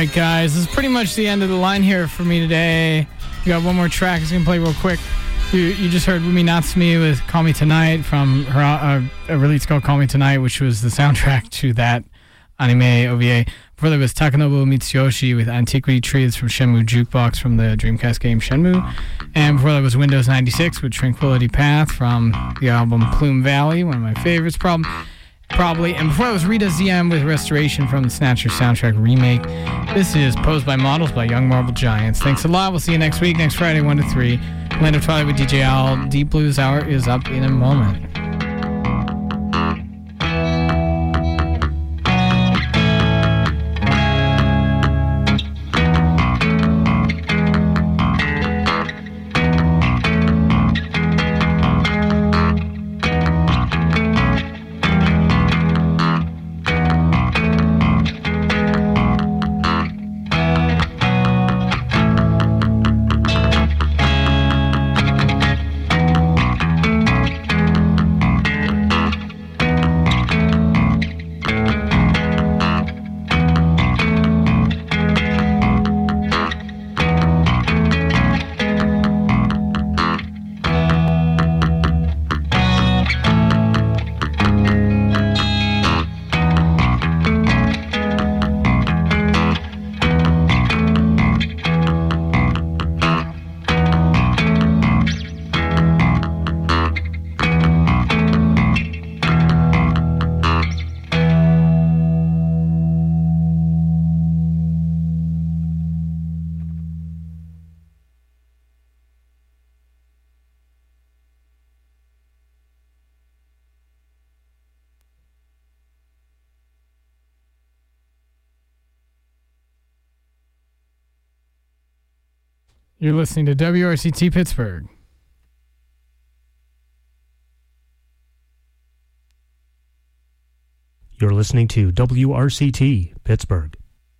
right, guys, this is pretty much the end of the line here for me today. We got one more track. It's going to play real quick. You just heard Rumi Natsumi with Call Me Tonight from her a release called Call Me Tonight, which was the soundtrack to that anime OVA. Before that was Takanobu Mitsuyoshi with Antiquity Trees from Shenmue Jukebox from the Dreamcast game Shenmue. And before that was Windows 96 with Tranquility Path from the album Plume Valley, one of my favorites probably. And before that was Rita ZM with Restoration from the Snatcher soundtrack remake. This is Posed by Models by Young Marble Giants. Thanks a lot. We'll see you next week, next Friday, 1 to 3. Land of Twilight with DJ Al. Deep Blues Hour is up in a moment. You're listening to WRCT Pittsburgh. You're listening to WRCT Pittsburgh.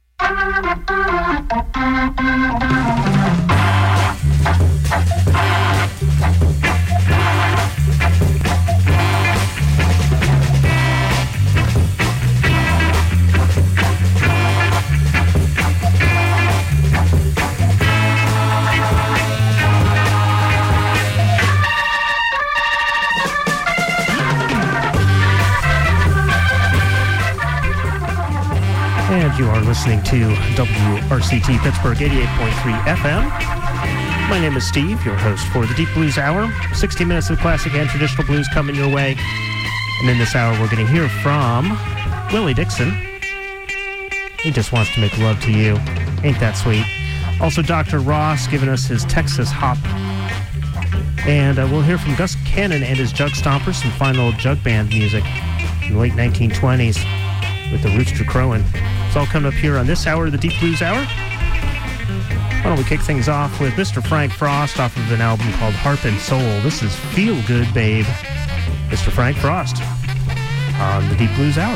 And you are listening to WRCT Pittsburgh 88.3 FM. My name is Steve, your host for the Deep Blues Hour. 60 minutes of classic and traditional blues coming your way. And in this hour, we're going to hear from Willie Dixon. He just wants to make love to you. Ain't that sweet? Also, Dr. Ross giving us his Texas Hop. And we'll hear from Gus Cannon and his Jug Stompers, some fine old jug band music in the late 1920s with the Rooster Crowin'. It's all coming up here on this hour of the Deep Blues Hour. Why don't we kick things off with Mr. Frank Frost off of an album called Harp and Soul. This is Feel Good Babe. Mr. Frank Frost on the Deep Blues Hour.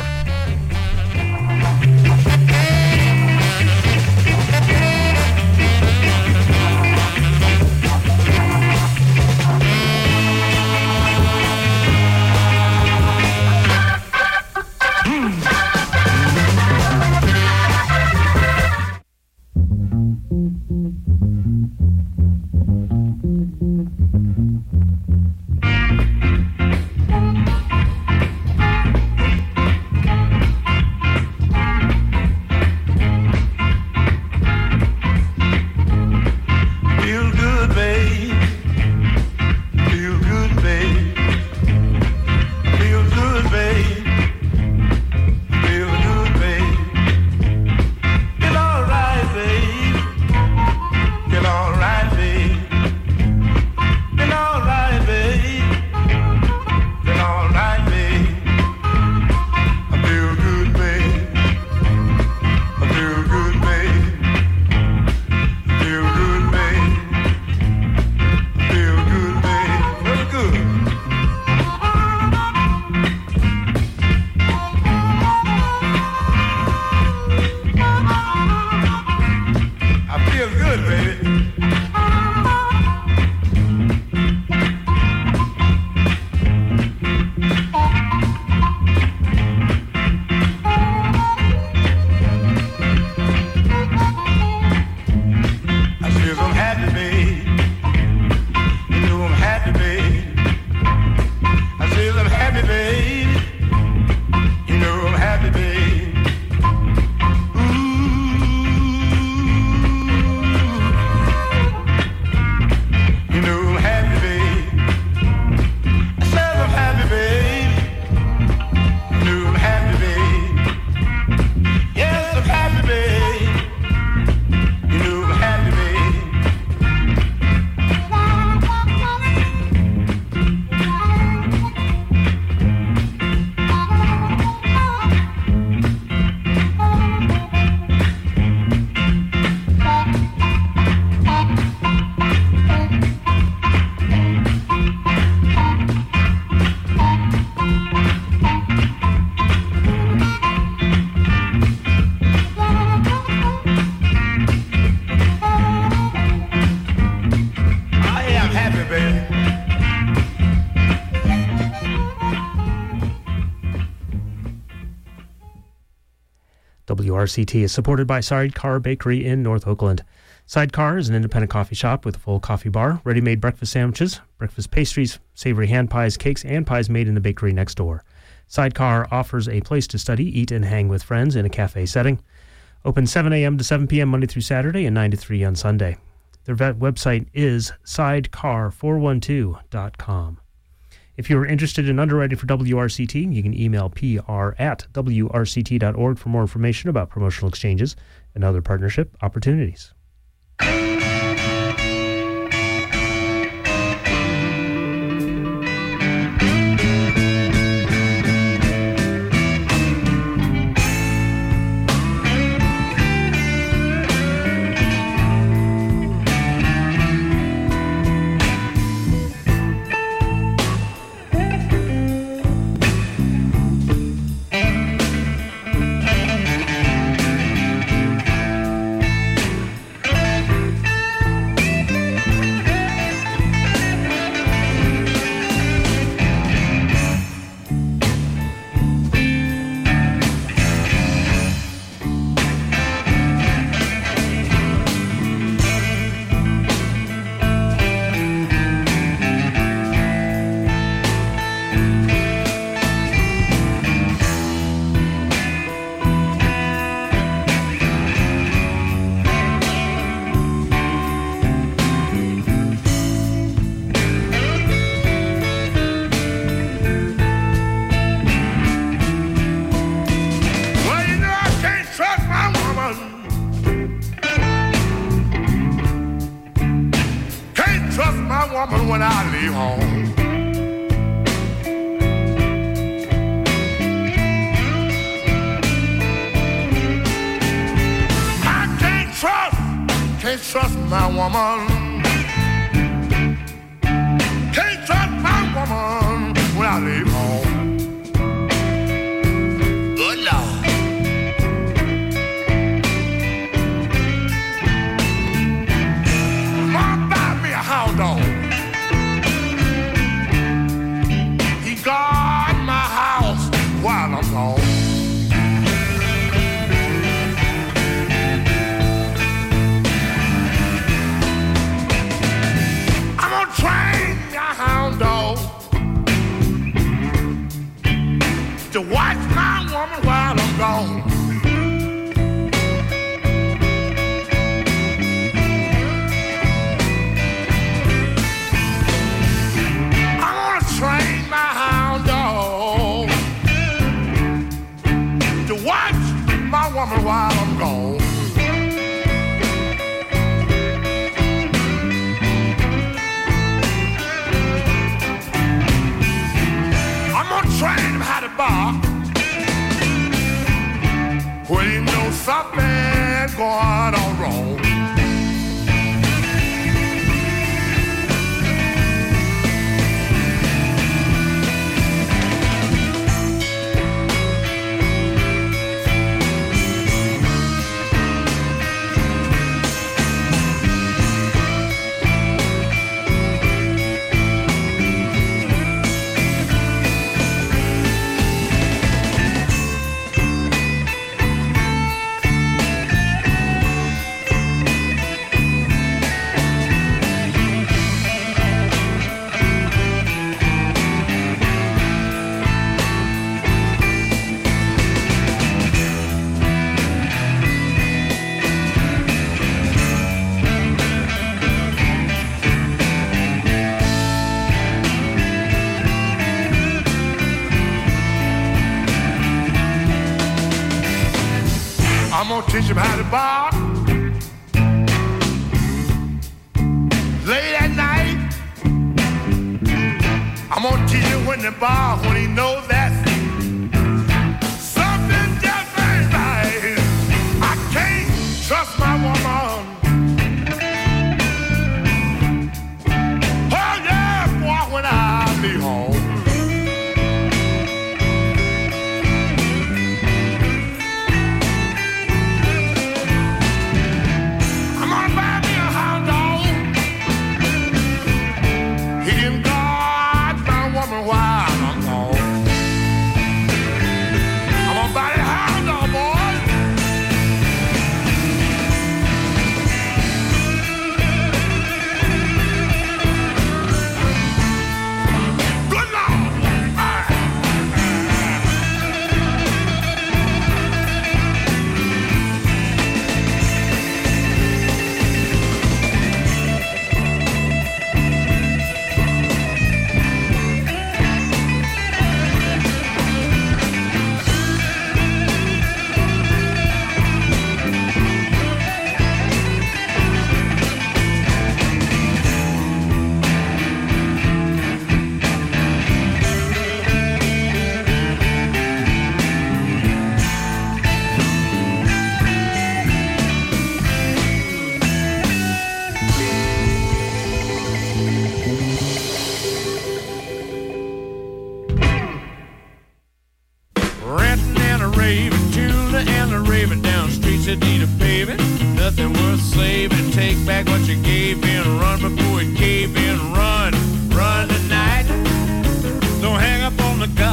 WRCT is supported by Sidecar Bakery in North Oakland. Sidecar is an independent coffee shop with a full coffee bar, ready-made breakfast sandwiches, breakfast pastries, savory hand pies, cakes, and pies made in the bakery next door. Sidecar offers a place to study, eat, and hang with friends in a cafe setting. Open 7 a.m. to 7 p.m. Monday through Saturday and 9 to 3 on Sunday. Their website is sidecar412.com. If you're interested in underwriting for WRCT, you can email pr@wrct.org for more information about promotional exchanges and other partnership opportunities. When I leave home, I can't trust my woman. Can't trust my woman when I leave home. Good Lord. Mom, buy me a hound dog. Guard my house while I'm gone. I'm gonna train your hound dog to watch my woman while I'm gone. I'm gonna train my watch my woman while I'm gone. I'm gonna train him how to bark when he knows something going on wrong. I'm gonna teach him how to bark late at night. I'm gonna teach him when to bark when he knows that something just ain't right. I can't trust my woman. Oh yeah, boy, when I leave home. While I'm gone.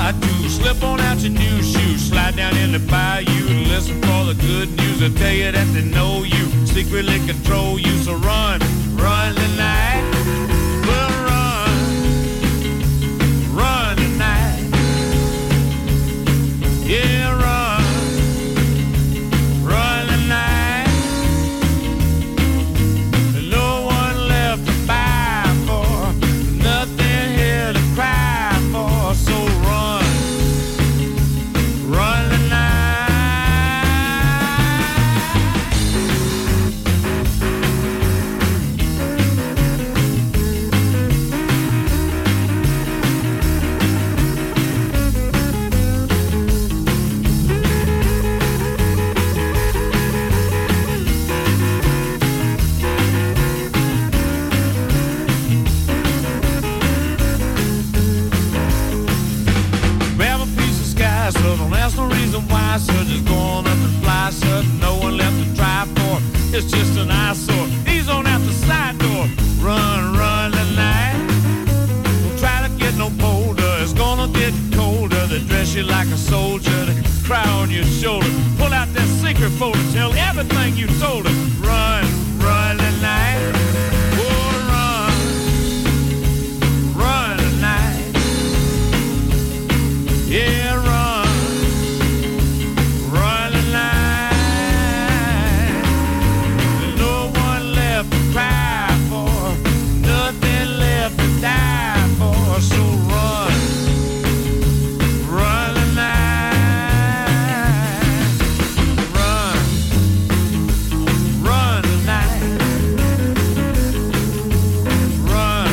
ride to slip on out your new shoes, slide down in the bayou and listen for the good news. I tell you that they know you, secretly control you. So run, run tonight. Well, run tonight. Yeah, run tonight. There's no one left to buy for, nothing here to cry for. So run tonight. Grab a piece of sky, so don't ask no reason why. So just go on up and fly, so no one left to try for. It's just an eyesore. Ease on out the side door. Run tonight. Don't try to get no bolder. It's gonna get colder. They dress you like a soldier. They cry on your shoulder. Pull out that secret folder. Tell everything you told her. Run tonight. Oh, run tonight. Yeah, run tonight. There's no one left to cry for, nothing left to die for. So run tonight. Run tonight. Run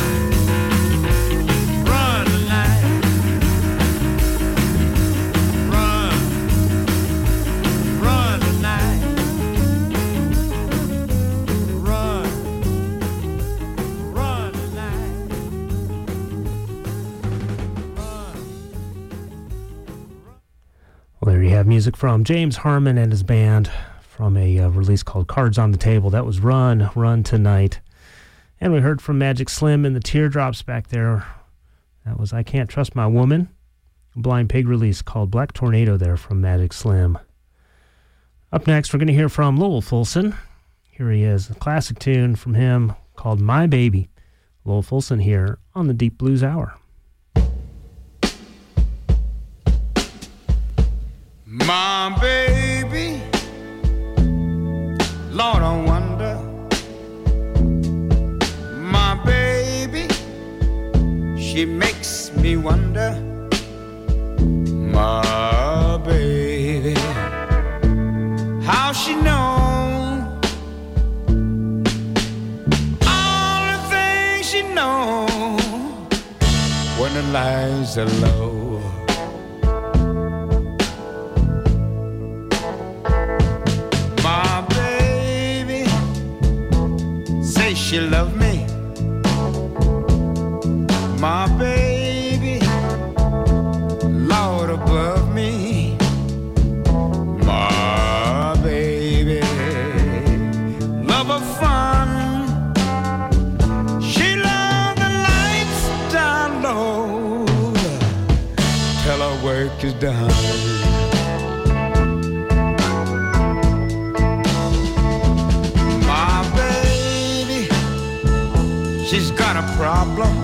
tonight. Run tonight. Run tonight. Well, there you have music from James Harmon and his band from a release called Cards on the Table. That was Run Tonight. And we heard from Magic Slim and the Teardrops back there. That was I Can't Trust My Woman, a Blind Pig release called Black Tornado there from Magic Slim. Up next, we're going to hear from Lowell Fulson. Here he is, a classic tune from him called My Baby. Lowell Fulson here on the Deep Blues Hour. My baby, Lord, I wonder. My baby, she makes me wonder. My baby, how she knows all the things she knows when the lights are low. My baby say she love me. My baby, Lord above me. My baby, love of fun. She love the lights down low till her work is done. She's got a problem.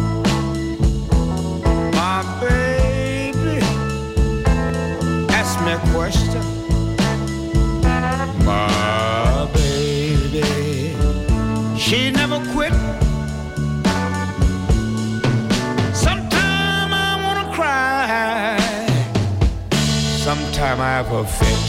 My baby, ask me a question. My baby, she never quit. Sometime I wanna cry, sometime I have a fit.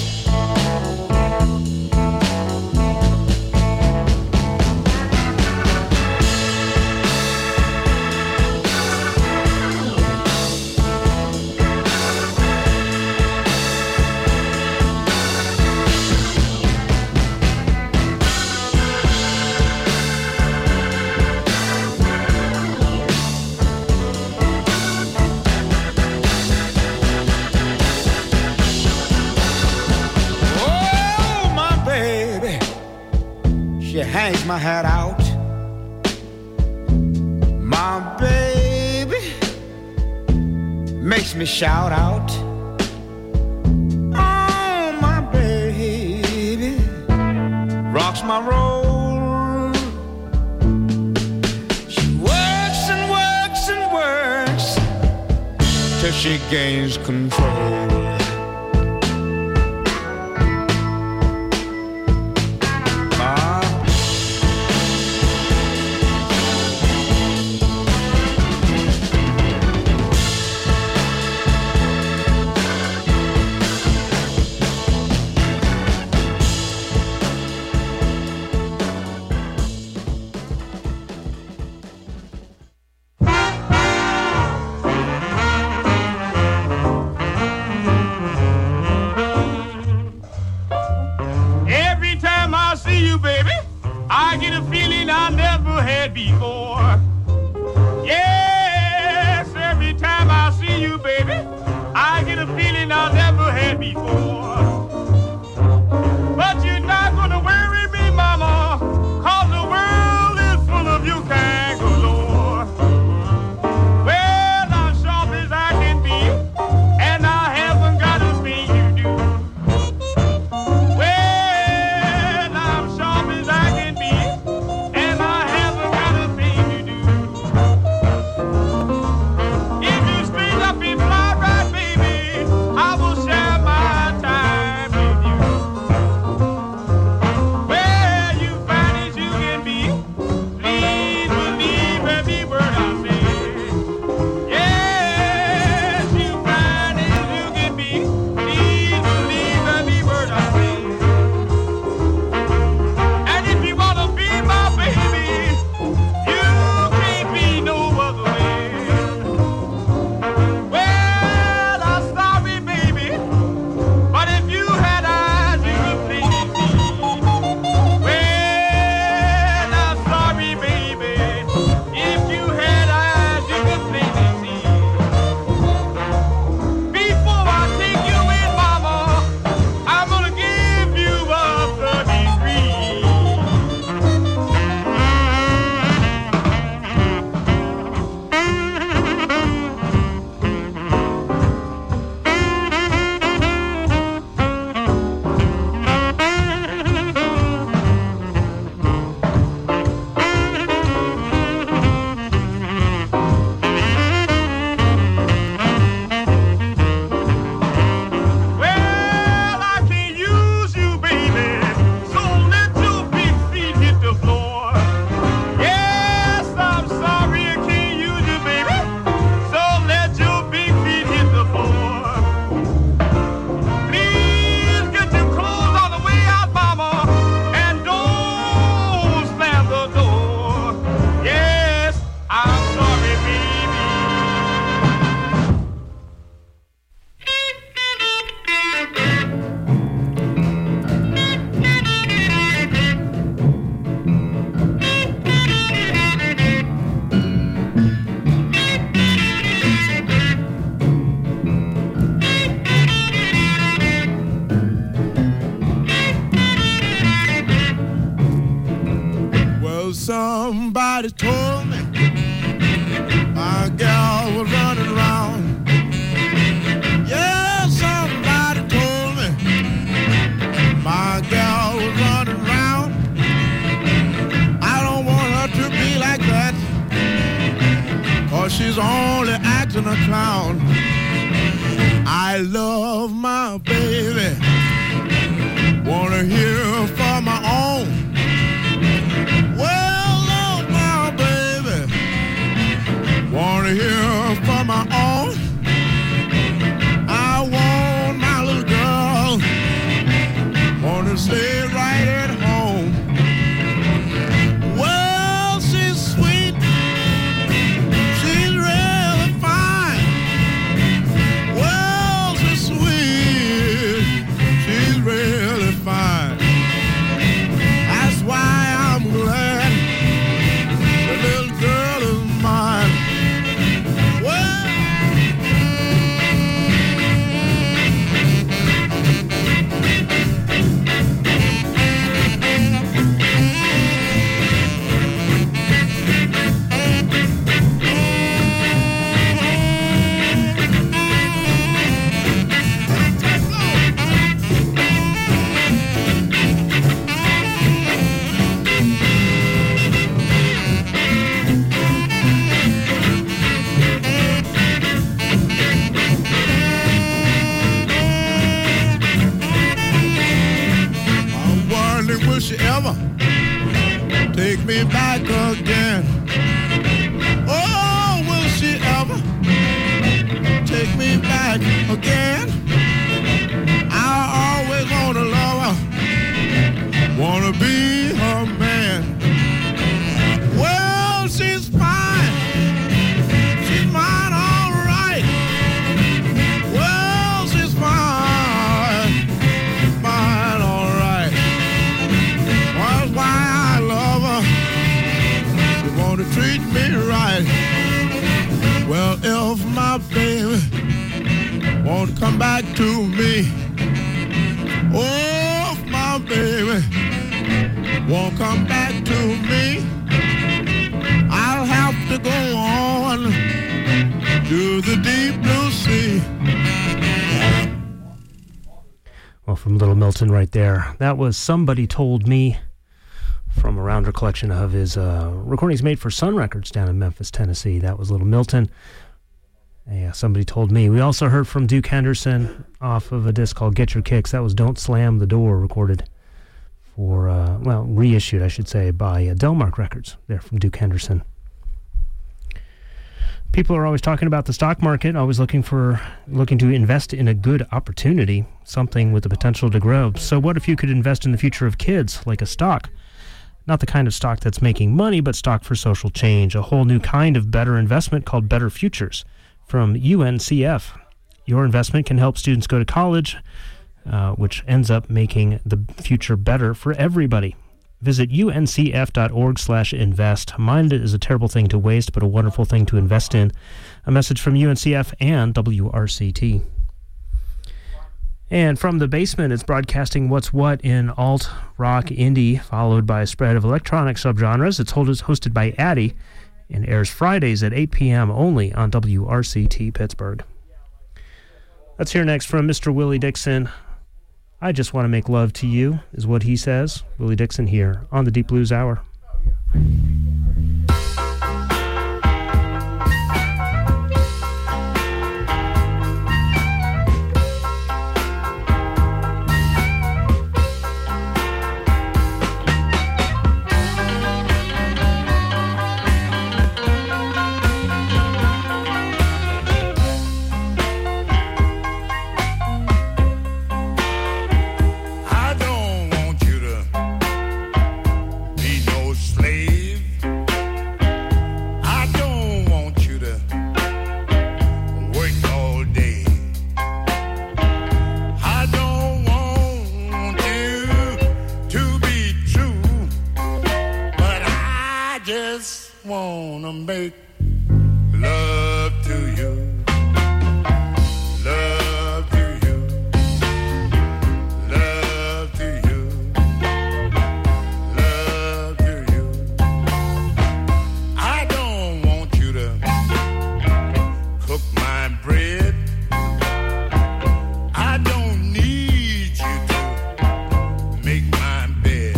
Hangs my hat out. My baby makes me shout out. Oh, my baby rocks my roll. She works and works and works till she gains control. Before. Yes, every time I see you, baby, I get a feeling I never had before. But you're not gonna worry me, mama, 'cause the world is full of you kind galore. Well, I'm sharp as I can be, and I haven't got a thing you do. Well, I'm sharp as I can be, and I haven't got a thing you do. If you string up and fly right, baby, I will share my time with you. Well, you fine as you can be, please believe every word I say. Yes, you fine as you can be, please believe every word I say. And if you wanna be my baby, you can't be no other way. Well, I'm sorry, baby, but if you had eyes, you could please me. Well, I'm sorry, baby, if you had eyes, you could please me. Before I take you in, mama, I'm gonna give you a 33. Well, I can't use you, baby, so let your big feet hit the floor. Yes, I'm sorry I can't use you, baby, so let your big feet hit the floor. Please get your clothes on the way out, mama, and don't slam the door. Yes, I'm sorry, baby. Well, somebody told me my gal was running around. Yeah, somebody told me my gal was running around. I don't want her to be like that, 'cause she's only acting a clown. I love my baby, wanna hear for my own. Well, love my baby, wanna hear for my own. I want my little girl, wanna stay right at home. Well, she's sweet, she's really fine. Well, she's sweet, she's really fine. she ever take me back again? Oh, will she ever take me back again? I always wanna love her, wanna be her man. Well, she's fine, she's mine all right. Well, she's mine, mine all right. That's why I love her, she wanna treat me right. Well, if my baby won't come back to me, oh, if my baby won't come back to me, I'll have to go on to the deep blue sea. Well, from Little Milton right there, that was Somebody Told Me from a Rounder collection of his recordings made for Sun Records down in Memphis, Tennessee. That was Little Milton. Yeah, Somebody Told Me. We also heard from Duke Henderson off of a disc called Get Your Kicks. That was Don't Slam the Door, recorded for, reissued, I should say, by Delmark Records, there from Duke Henderson. People are always talking about the stock market, always looking to invest in a good opportunity, something with the potential to grow. So what if you could invest in the future of kids, like a stock? Not the kind of stock that's making money, but stock for social change, a whole new kind of better investment called Better Futures from UNCF. Your investment can help students go to college, which ends up making the future better for everybody. Visit uncf.org/invest. Mind is a terrible thing to waste, but a wonderful thing to invest in. A message from UNCF and WRCT. And from the basement, it's broadcasting What's What in alt, rock, indie, followed by a spread of electronic subgenres. It's hosted by Addie and airs Fridays at 8 p.m. only on WRCT Pittsburgh. Let's hear next from Mr. Willie Dixon. I Just Want to Make Love to You is what he says. Willie Dixon here on the Deep Blues Hour. Wanna make love to you, love to you, love to you, love to you. I don't want you to cook my bread. I don't need you to make my bed.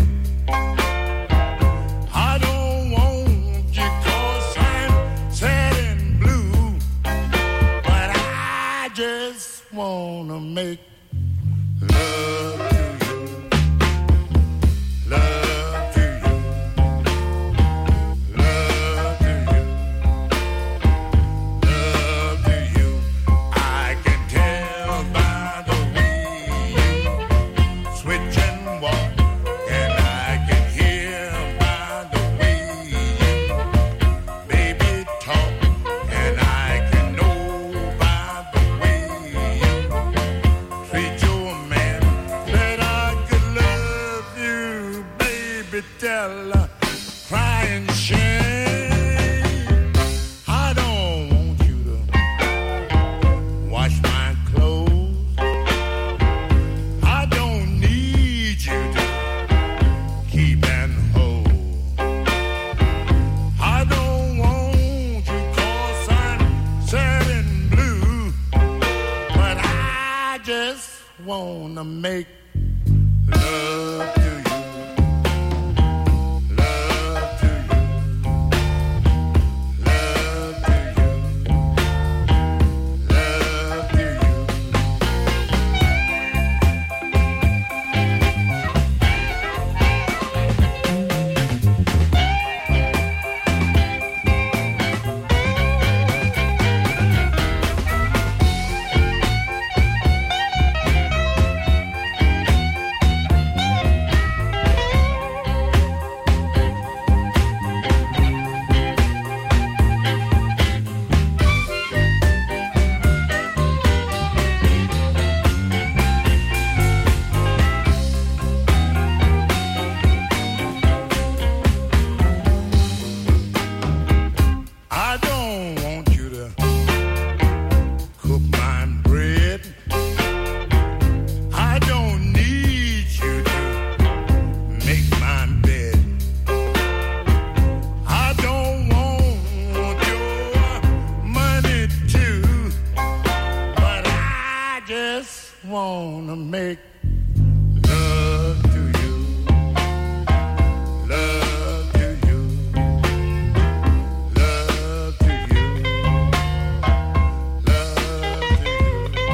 I don't want you 'cause I'm sad and blue, but I just wanna make love to you, love to you, love to you, love to you. I can tell by the way you switch and walk, and I can hear by the way you baby talk, and I can know by the way you treat your man that I could love you, baby. Tell her, cry and shame. I don't want you to wash my clothes. I don't need you to keep and hold. I don't want you 'cause I'm sad and blue, but I just wanna make love to you, love to you, love to you, love to you. just wanna make love to you, love to you, love to you, love to you.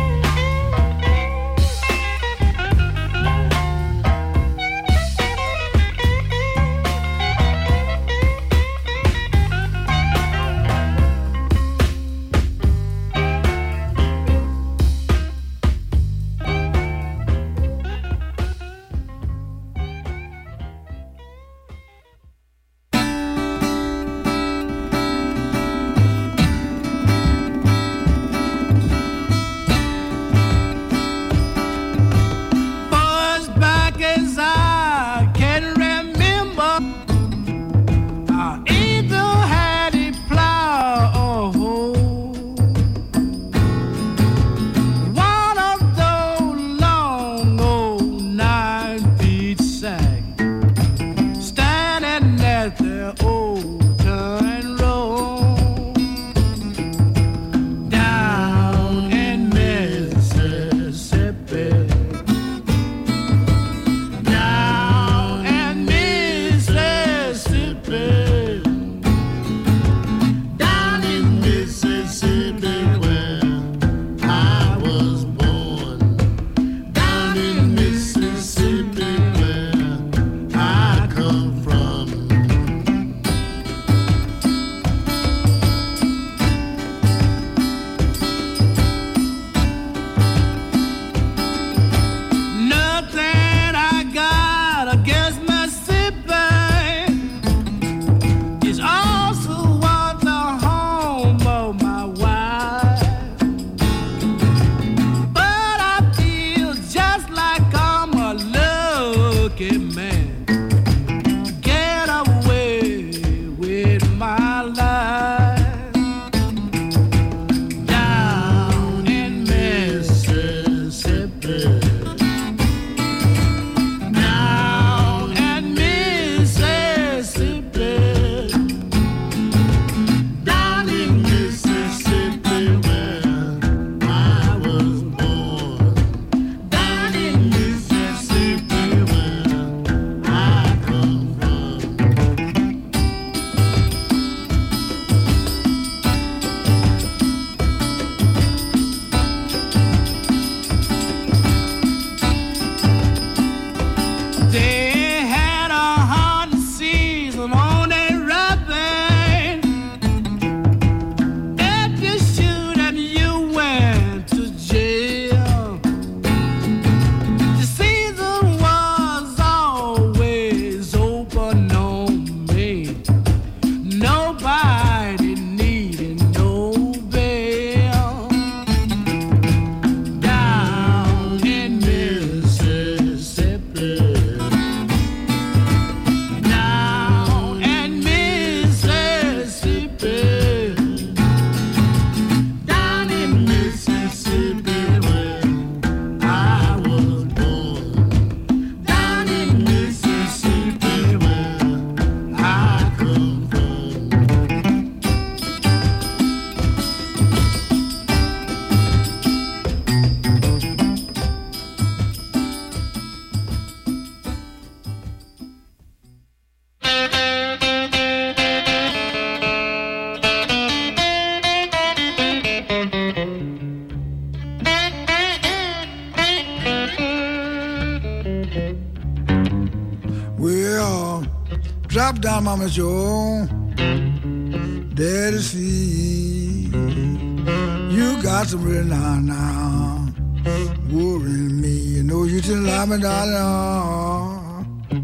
Drop down, Mama Joe. Daddy see you got some real now worrying me. You know you didn't lie me, darling.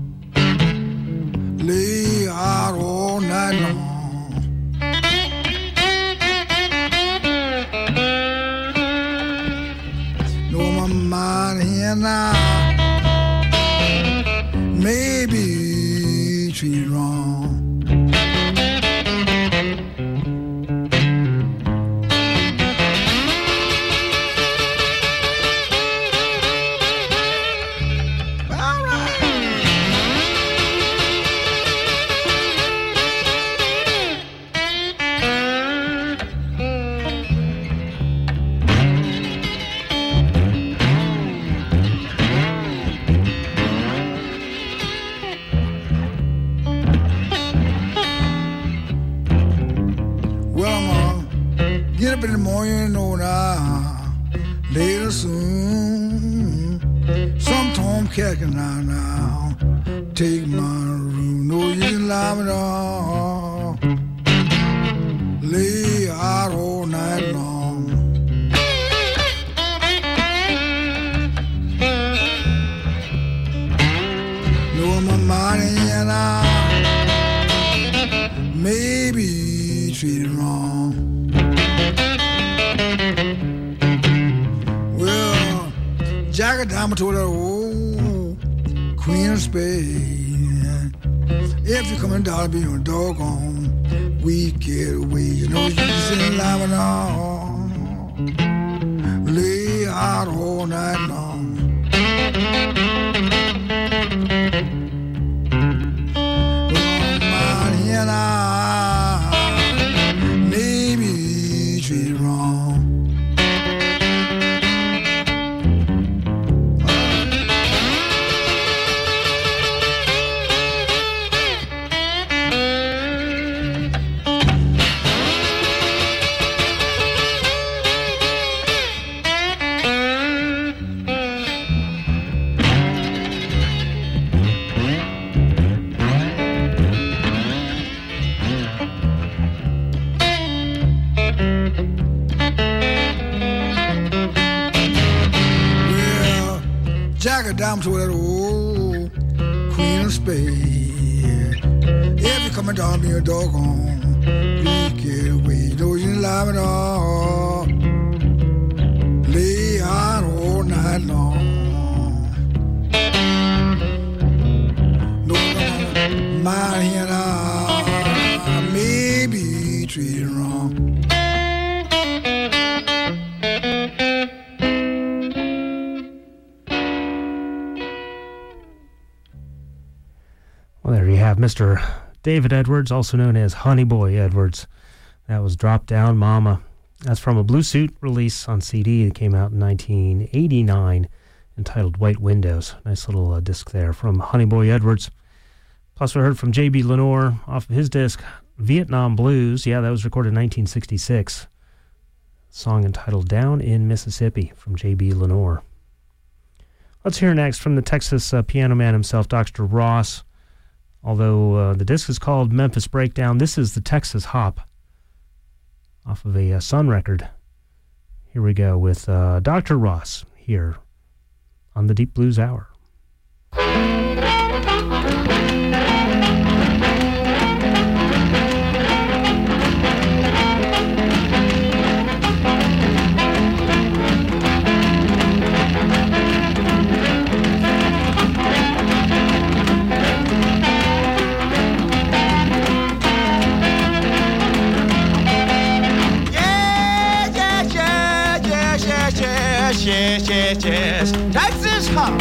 Lay out all night long. Know my mind here now. Maybe treat wrong. cat can now take my room. No, you can lie me down. Lay out all night long. Know my money and I maybe treated wrong. Well, Jack of Diamond told her, oh, Queen of Spades, if you come and dollar, be your doggone wicked way. You know you sit in line on, lay out all night long. Well, money and I maybe treated wrong. Down to that old Queen of Spades. If you come down, be a doggone wicked way. Don't you lie at all. Lay out all night long. No, my hand I may be treated wrong. Well, there you have Mr. David Edwards, also known as Honey Boy Edwards. That was Drop Down Mama. That's from a Blue Suit release on CD that came out in 1989, entitled White Windows. Nice little disc there from Honey Boy Edwards. Plus, we heard from J.B. Lenore off of his disc, Vietnam Blues. Yeah, that was recorded in 1966. Song entitled Down in Mississippi from J.B. Lenore. Let's hear next from the Texas piano man himself, Dr. Ross. Although the disc is called Memphis Breakdown, this is the Texas Hop off of a Sun record. Here we go with Dr. Ross here on the Deep Blues Hour. Yes, Texas Hop.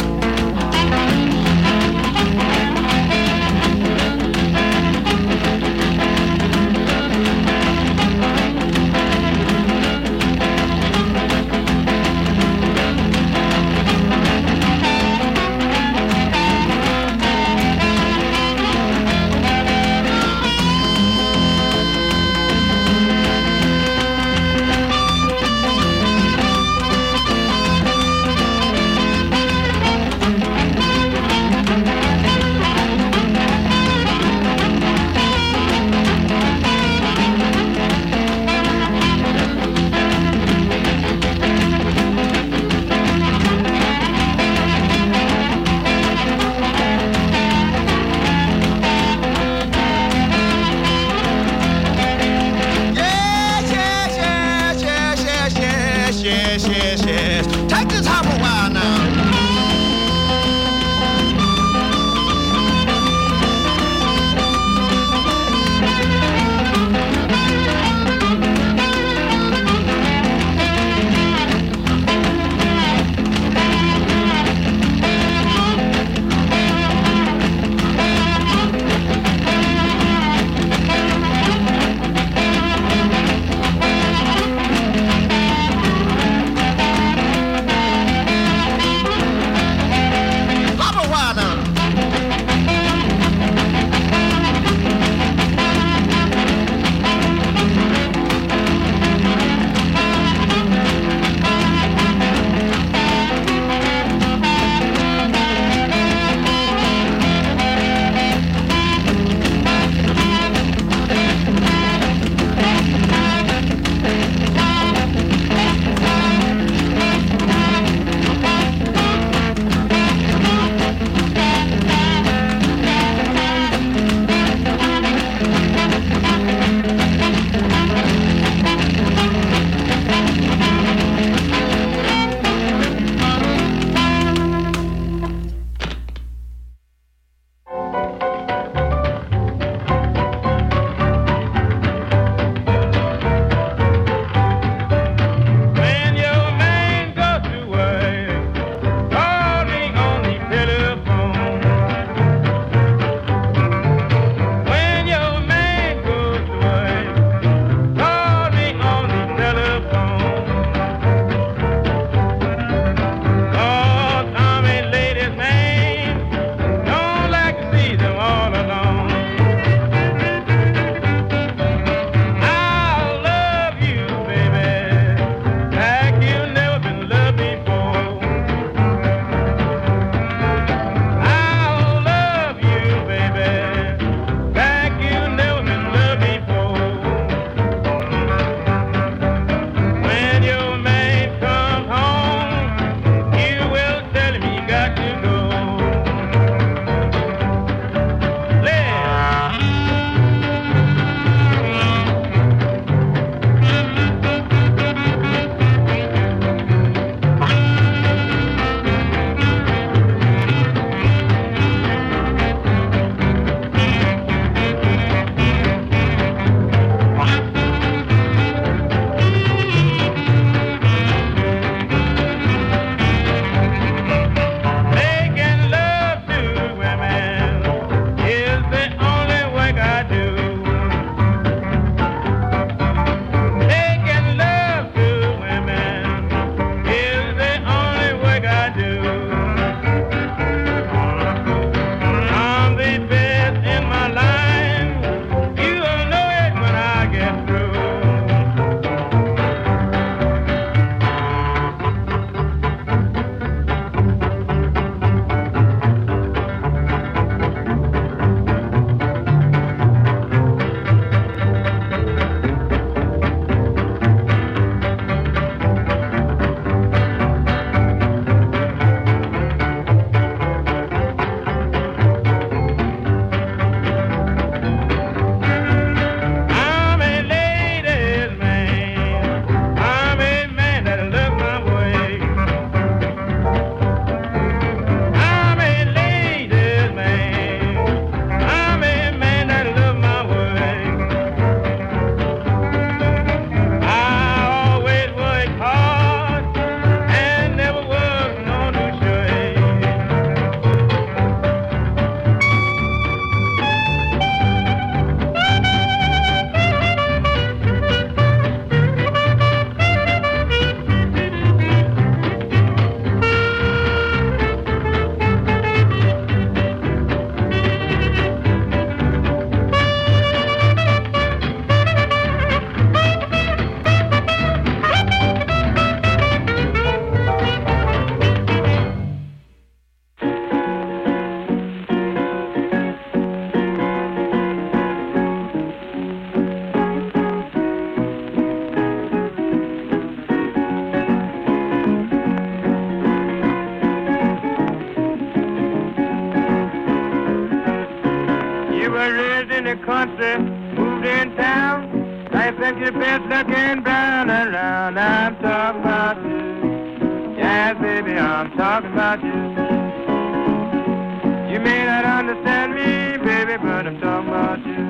the country, moved in town. I think you're best looking brown around. I'm talking about you. Yes, baby, I'm talking about you. You may not understand me, baby, but I'm talking about you.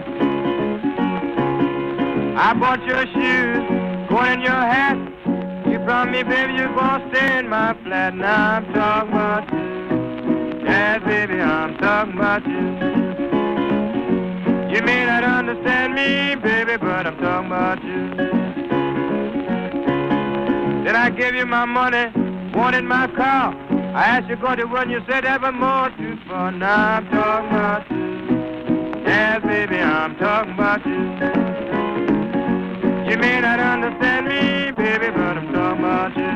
I bought your shoes, going in your hat. You promised me, baby, you're gonna stay in my flat. Now I'm talking about you. Yes, baby, I'm talking about you. You may not understand me, baby, but I'm talking about you. Did I give you my money, wanted my car? I asked you go to work, you said evermore too far. Now I'm talking about you. Yes, baby, I'm talking about you. You may not understand me, baby, but I'm talking about you.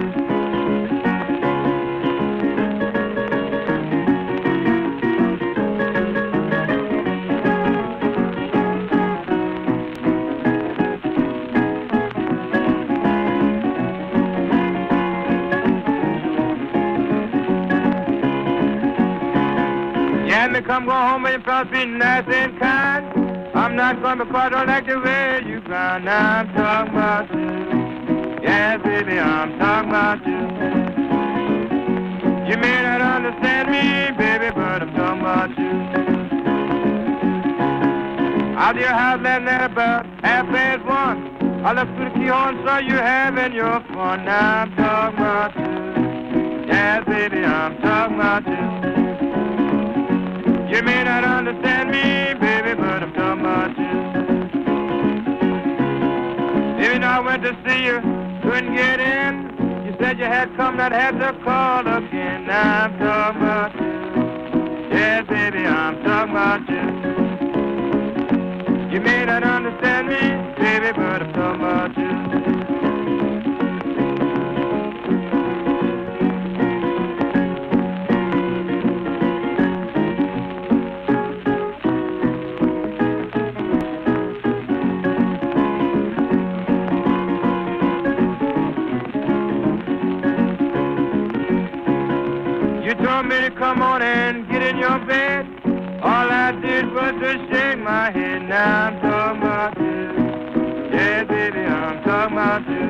Me come go home and you promise be nice and kind. I'm not going because I don't like the way you grind. Now I'm talking about you. Yes, baby, I'm talking about you. You may not understand me, baby, but I'm talking about you. Out of your house last night about 1:30. I looked through the keyhole and saw you having your fun. Now I'm talking about you. Yes, baby, I'm talking about you. You may not understand me, baby, but I'm talking about you. Even though I went to see you, couldn't get in. You said you had come, not had to call again. Now I'm talking about you. Yes, baby, I'm talking about you. You may not understand me, baby, but I'm talking about you. Told me to come on and get in your bed. All I did was to shake my head. Now I'm talking about you. Yeah, baby, I'm talking about you.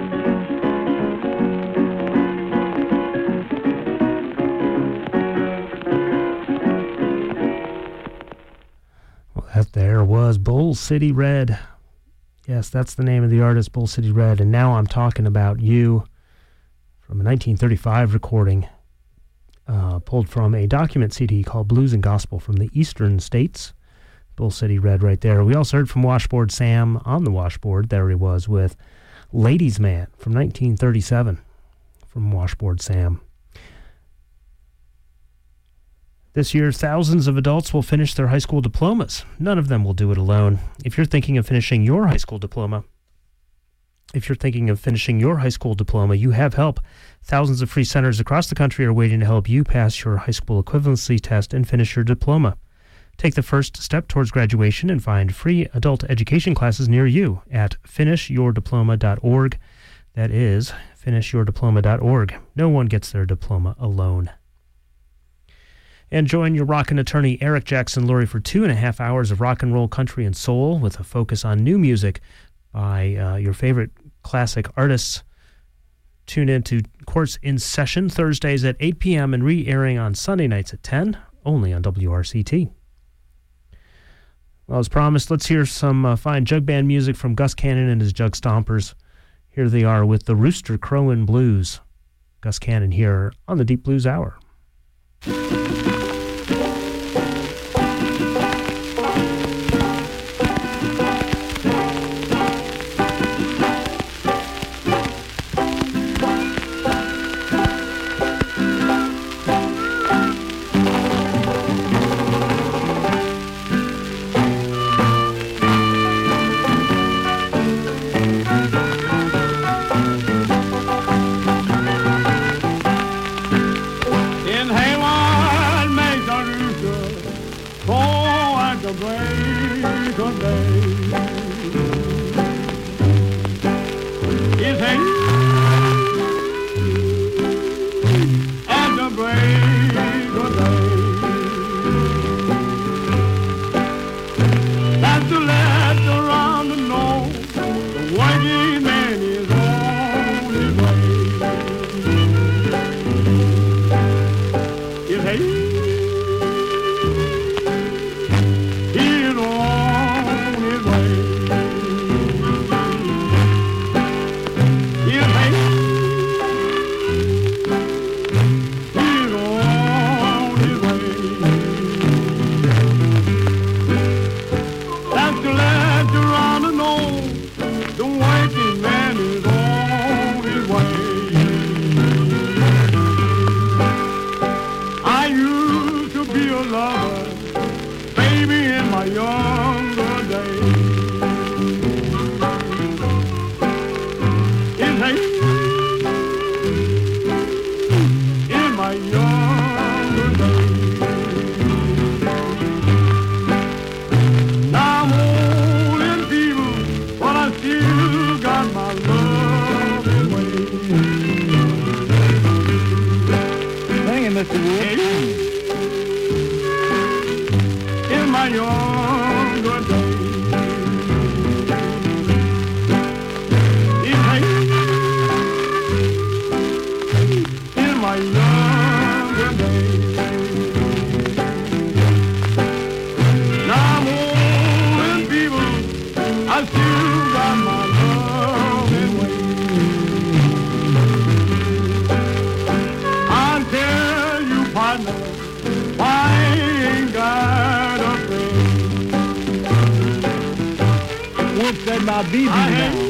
Well, that there was Bull City Red. Yes, that's the name of the artist, Bull City Red. And Now I'm Talking About You, from a 1935 recording. Pulled from a document CD called Blues and Gospel from the Eastern States. Bull City Red right there. We also heard from Washboard Sam on the washboard. There he was with Ladies Man from 1937 from Washboard Sam. This year, thousands of adults will finish their high school diplomas. None of them will do it alone. If you're thinking of finishing your high school diploma, you have help. Thousands of free centers across the country are waiting to help you pass your high school equivalency test and finish your diploma. Take the first step towards graduation and find free adult education classes near you at finishyourdiploma.org. That is finishyourdiploma.org. No one gets their diploma alone. And join your rockin' attorney Eric Jackson Lurie for 2.5 hours of rock and roll, country, and soul with a focus on new music by your favorite classic artists. Tune in to Courts in Session Thursdays at 8 p.m. and re-airing on Sunday nights at 10, only on WRCT. Well, as promised, let's hear some fine jug band music from Gus Cannon and his Jug Stompers. Here they are with the Rooster Crowin' Blues. Gus Cannon here on the Deep Blues Hour. In Hayward, bet you would. In my younger days, in my younger days. Now I'm old and feeble, I still got my love and ways. I'll tell you, partner, I ain't got a thing. What's that my baby now?